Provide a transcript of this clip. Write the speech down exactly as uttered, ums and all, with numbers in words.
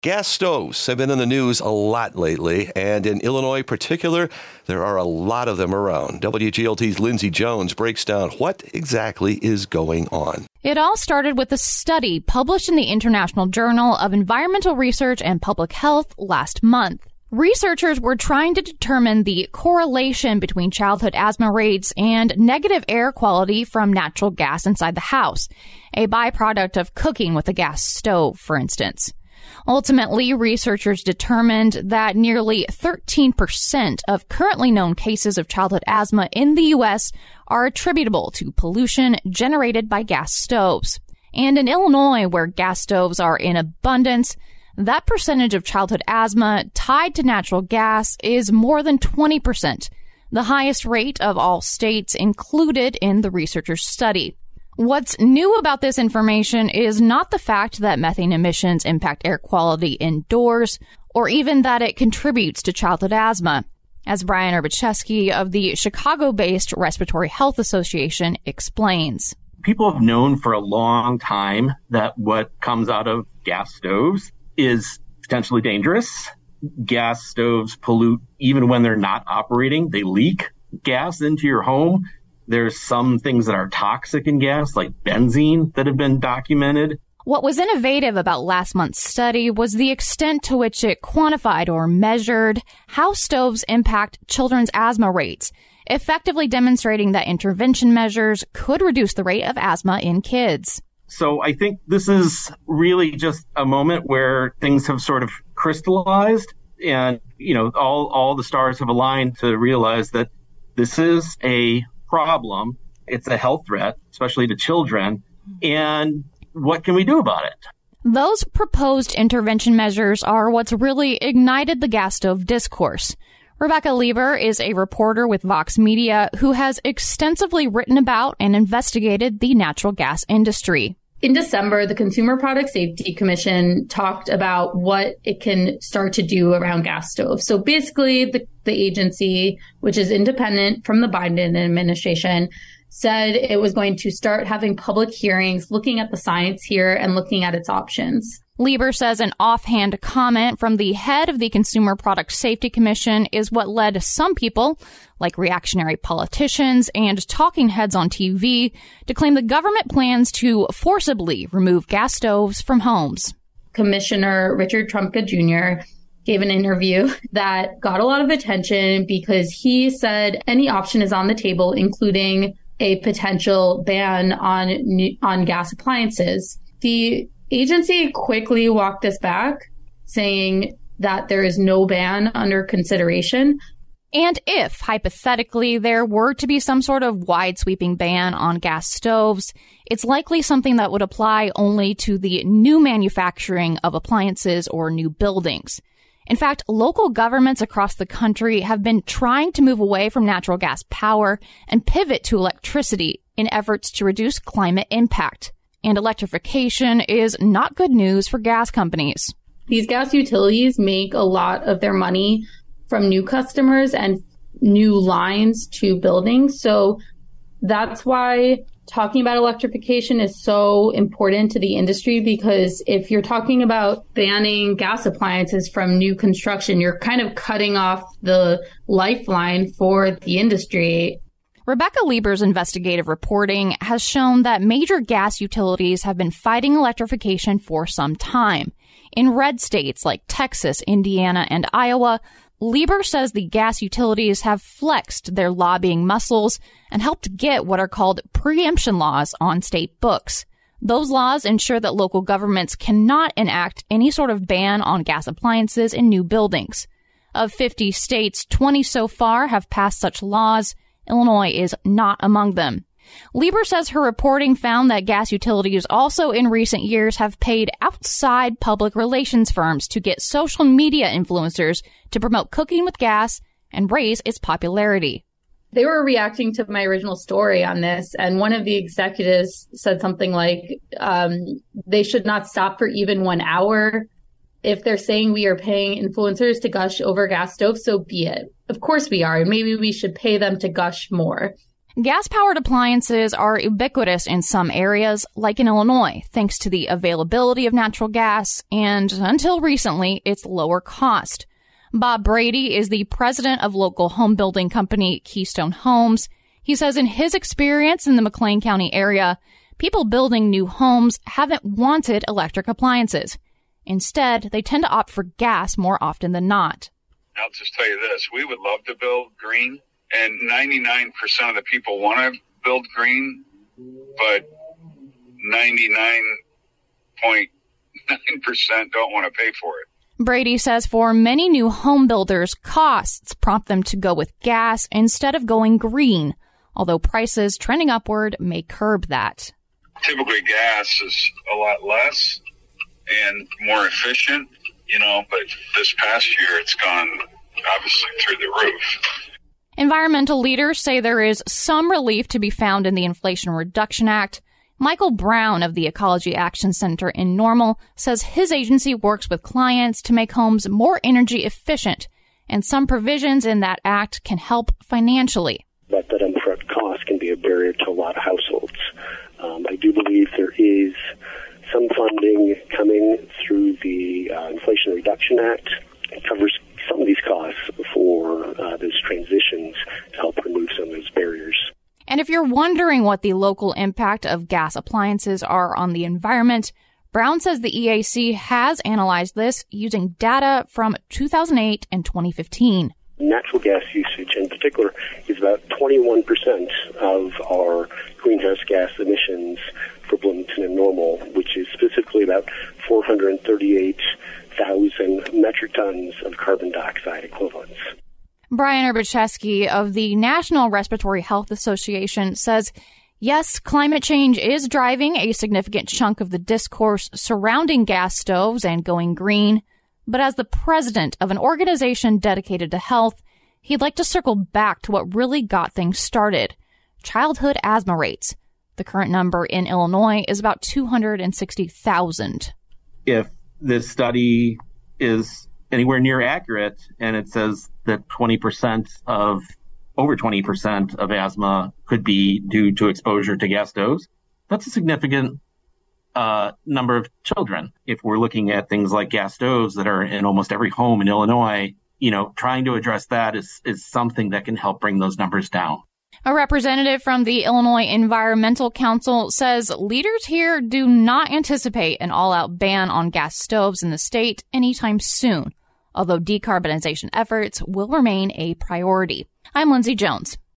Gas stoves have been in the news a lot lately, and in Illinois in particular, there are a lot of them around. W G L T's Lindsay Jones breaks down what exactly is going on. It all started with a study published in the International Journal of Environmental Research and Public Health last month. Researchers were trying to determine the correlation between childhood asthma rates and negative air quality from natural gas inside the house, a byproduct of cooking with a gas stove, for instance. Ultimately, researchers determined that nearly thirteen percent of currently known cases of childhood asthma in the U S are attributable to pollution generated by gas stoves. And in Illinois, where gas stoves are in abundance, that percentage of childhood asthma tied to natural gas is more than twenty percent, the highest rate of all states included in the researchers' study. What's new about this information is not the fact that methane emissions impact air quality indoors, or even that it contributes to childhood asthma, as Brian Urbacheski of the Chicago-based Respiratory Health Association explains. People have known for a long time that what comes out of gas stoves is potentially dangerous. Gas stoves pollute even when they're not operating. They leak gas into your home. There's some things that are toxic in gas, like benzene, that have been documented. What was innovative about last month's study was the extent to which it quantified or measured how stoves impact children's asthma rates, effectively demonstrating that intervention measures could reduce the rate of asthma in kids. So I think this is really just a moment where things have sort of crystallized and, you know, all, all the stars have aligned to realize that this is a problem. It's a health threat, especially to children. And what can we do about it? Those proposed intervention measures are what's really ignited the gas stove discourse. Rebecca Lieber is a reporter with Vox Media who has extensively written about and investigated the natural gas industry. In December, the Consumer Product Safety Commission talked about what it can start to do around gas stoves. So basically, the, the agency, which is independent from the Biden administration, said it was going to start having public hearings, looking at the science here and looking at its options. Lieber says an offhand comment from the head of the Consumer Product Safety Commission is what led some people, like reactionary politicians and talking heads on T V, to claim the government plans to forcibly remove gas stoves from homes. Commissioner Richard Trumka Junior gave an interview that got a lot of attention because he said any option is on the table, including a potential ban on on gas appliances. The agency quickly walked this back, saying that there is no ban under consideration. And if, hypothetically, there were to be some sort of wide-sweeping ban on gas stoves, it's likely something that would apply only to the new manufacturing of appliances or new buildings. In fact, local governments across the country have been trying to move away from natural gas power and pivot to electricity in efforts to reduce climate impact. And electrification is not good news for gas companies. These gas utilities make a lot of their money from new customers and new lines to buildings. So that's why talking about electrification is so important to the industry, because if you're talking about banning gas appliances from new construction, you're kind of cutting off the lifeline for the industry. Rebecca Lieber's investigative reporting has shown that major gas utilities have been fighting electrification for some time. In red states like Texas, Indiana, and Iowa, Lieber says the gas utilities have flexed their lobbying muscles and helped get what are called preemption laws on state books. Those laws ensure that local governments cannot enact any sort of ban on gas appliances in new buildings. Of fifty states, twenty so far have passed such laws. Illinois is not among them. Lieber says her reporting found that gas utilities also in recent years have paid outside public relations firms to get social media influencers to promote cooking with gas and raise its popularity. They were reacting to my original story on this, and one of the executives said something like, um, they should not stop for even one hour. If they're saying we are paying influencers to gush over gas stoves, so be it. Of course we are, and maybe we should pay them to gush more. Gas-powered appliances are ubiquitous in some areas, like in Illinois, thanks to the availability of natural gas and, until recently, its lower cost. Bob Brady is the president of local home building company Keystone Homes. He says in his experience in the McLean County area, people building new homes haven't wanted electric appliances. Instead, they tend to opt for gas more often than not. I'll just tell you this. We would love to build green, and ninety-nine percent of the people want to build green, but ninety-nine point nine percent don't want to pay for it. Brady says for many new home builders, costs prompt them to go with gas instead of going green, although prices trending upward may curb that. Typically, gas is a lot less and more efficient, you know, but this past year it's gone obviously through the roof. Environmental leaders say there is some relief to be found in the Inflation Reduction Act. Michael Brown of the Ecology Action Center in Normal says his agency works with clients to make homes more energy efficient, and some provisions in that act can help financially. But that upfront cost can be a barrier to a lot of households. Um, I do believe there is some funding coming through the uh, Inflation Reduction Act. It covers some of these costs for uh, those transitions to help remove some of those barriers. And if you're wondering what the local impact of gas appliances are on the environment, Brown says the E A C has analyzed this using data from two thousand eight and twenty fifteen. Natural gas usage in particular is about twenty-one percent of our greenhouse gas emissions for Bloomington and Normal, which is specifically about four hundred thirty-eight thousand metric tons of carbon dioxide equivalents. Brian Urbacheski of the National Respiratory Health Association says, yes, climate change is driving a significant chunk of the discourse surrounding gas stoves and going green. But as the president of an organization dedicated to health, he'd like to circle back to what really got things started: childhood asthma rates. The current number in Illinois is about two hundred sixty thousand. If this study is anywhere near accurate, and it says that twenty percent of, over twenty percent of asthma could be due to exposure to gas stoves, that's a significant uh, number of children. If we're looking at things like gas stoves that are in almost every home in Illinois, you know, trying to address that is, is something that can help bring those numbers down. A representative from the Illinois Environmental Council says leaders here do not anticipate an all-out ban on gas stoves in the state anytime soon, although decarbonization efforts will remain a priority. I'm Lindsay Jones.